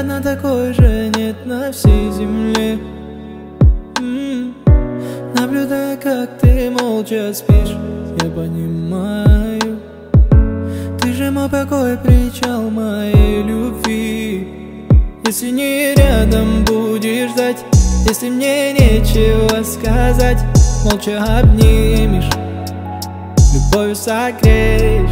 на такой же нет на всей земле. Наблюдая, как ты молча спишь, я понимаю, ты же мой покой, причал моей любви. Если не рядом будешь ждать, если мне нечего сказать, молча обнимешь, любовью согреешь.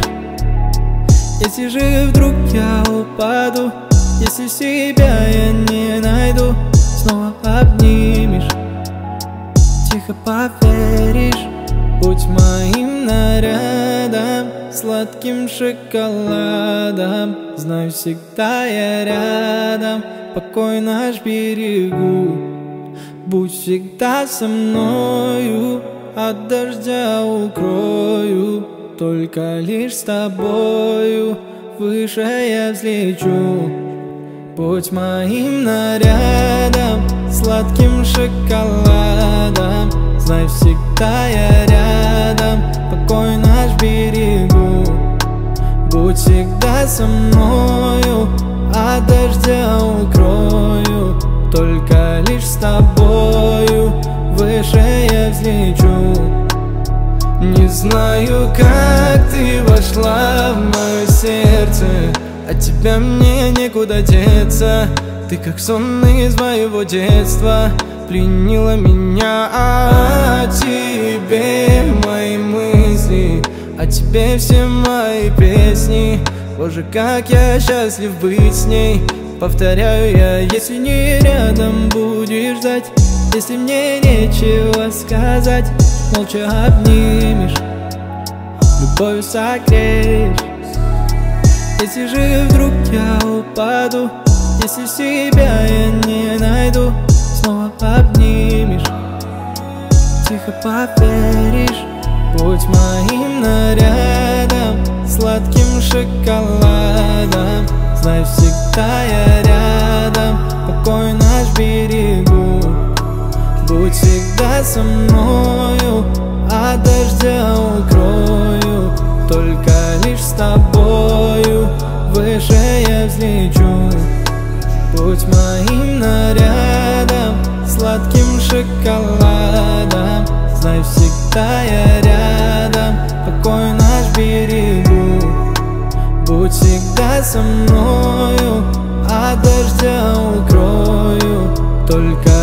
Если же вдруг я упаду, если себя я не найду, снова обнимешь, тихо поверишь. Будь моим нарядом, сладким шоколадом, знаю, всегда я рядом, покой наш берегу. Будь всегда со мною, от дождя укрою, только лишь с тобою выше я взлечу. Будь моим нарядом, сладким шоколадом, знай, всегда я рядом, покой наш берегу. Будь всегда со мною, от дождя укрою, только лишь с тобою выше я взлечу. Не знаю, как ты вошла в мое сердце, от тебя мне некуда деться. Ты как сон из моего детства, пленила меня. О тебе мои мысли, о тебе все мои песни. Боже, как я счастлив быть с ней. Повторяю я, если не рядом будешь ждать, если мне нечего сказать, молча обнимешь, любовью согреешь. Если же вдруг я упаду, если себя я не найду, снова обнимешь, тихо поверишь. Будь моим нарядом, сладким шоколадом, знай, всегда я рядом, покой наш берегу. Будь всегда со мною, от дождя укрою, только лишь с тобою выше я взлечу. Будь моим нарядом, сладким шоколадом, знай, всегда я рядом, покой наш берегу. Будь всегда со мною, от дождя укрою, только